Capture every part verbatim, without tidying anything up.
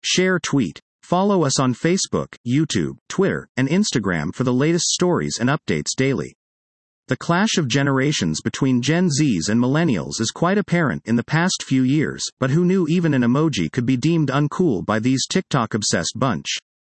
Share tweet. Follow us on Facebook, YouTube, Twitter, and Instagram for the latest stories and updates daily. The clash of generations between Gen Zs and millennials is quite apparent in the past few years, but who knew even an emoji could be deemed uncool by these TikTok-obsessed bunch?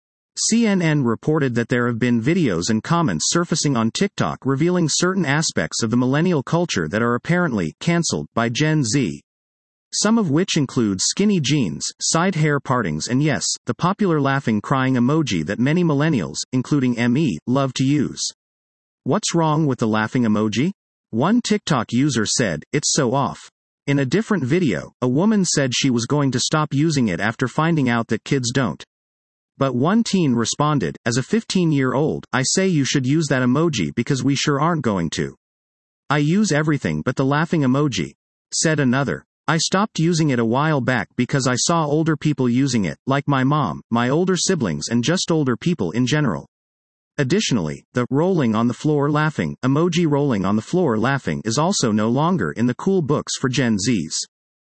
C N N reported that there have been videos and comments surfacing on TikTok revealing certain aspects of the millennial culture that are apparently cancelled by Gen Z. Some of which include skinny jeans, side hair partings, and yes, the popular laughing crying emoji that many millennials, including me, love to use. What's wrong with the laughing emoji? One TikTok user said, "It's so off." In a different video, a woman said she was going to stop using it after finding out that kids don't. But one teen responded, "As a fifteen-year-old, I say you should use that emoji because we sure aren't going to. I use everything but the laughing emoji," said another. "I stopped using it a while back because I saw older people using it, like my mom, my older siblings, and just older people in general." Additionally, the rolling on the floor laughing emoji rolling on the floor laughing is also no longer in the cool books for Gen Zs.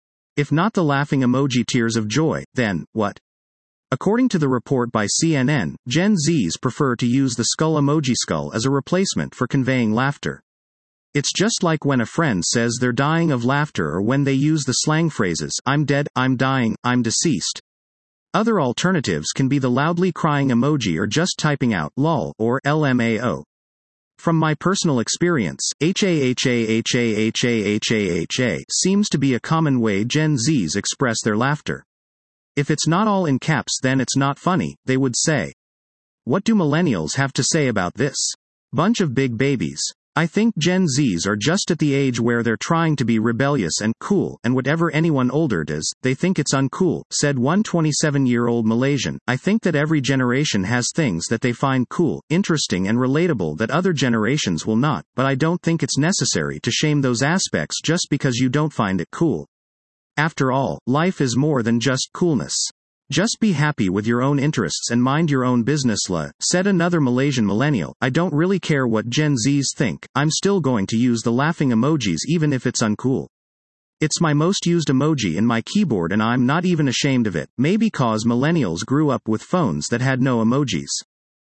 If not the laughing emoji tears of joy, then what? According to the report by C N N, Gen Zs prefer to use the skull emoji skull as a replacement for conveying laughter. It's just like when a friend says they're dying of laughter or when they use the slang phrases, "I'm dead, I'm dying, I'm deceased." Other alternatives can be the loudly crying emoji or just typing out lol or L M A O. From my personal experience, H A H A H A H A H A H A seems to be a common way Gen Zs express their laughter. If it's not all in caps, then it's not funny, they would say. What do millennials have to say about this? Bunch of big babies. I think Gen Zs are just at the age where they're trying to be rebellious and cool, and whatever anyone older does, they think it's uncool, said one twenty-seven-year-old Malaysian. I think that every generation has things that they find cool, interesting and relatable that other generations will not, but I don't think it's necessary to shame those aspects just because you don't find it cool. After all, life is more than just coolness. Just be happy with your own interests and mind your own business, la, said another Malaysian millennial. I don't really care what Gen Zs think, I'm still going to use the laughing emojis even if it's uncool. It's my most used emoji in my keyboard and I'm not even ashamed of it, maybe cause millennials grew up with phones that had no emojis.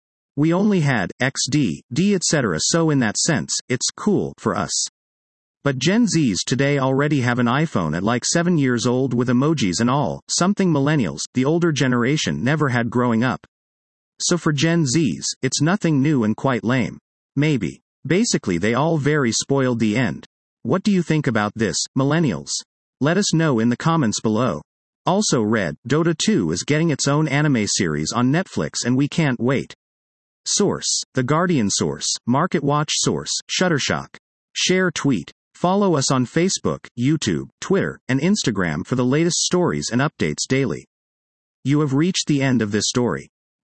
We only had X D, D et cetera, so in that sense, it's cool for us. But Gen Zs today already have an iPhone at like seven years old with emojis and all, something millennials, the older generation, never had growing up. So for Gen Zs, it's nothing new and quite lame. Maybe. Basically they all very spoiled the end. What do you think about this, millennials? Let us know in the comments below. Also read, Dota two is getting its own anime series on Netflix and we can't wait. Source, The Guardian. Source, MarketWatch. Source, Shutterstock. Share tweet. Follow us on Facebook, YouTube, Twitter, and Instagram for the latest stories and updates daily. You have reached the end of this story.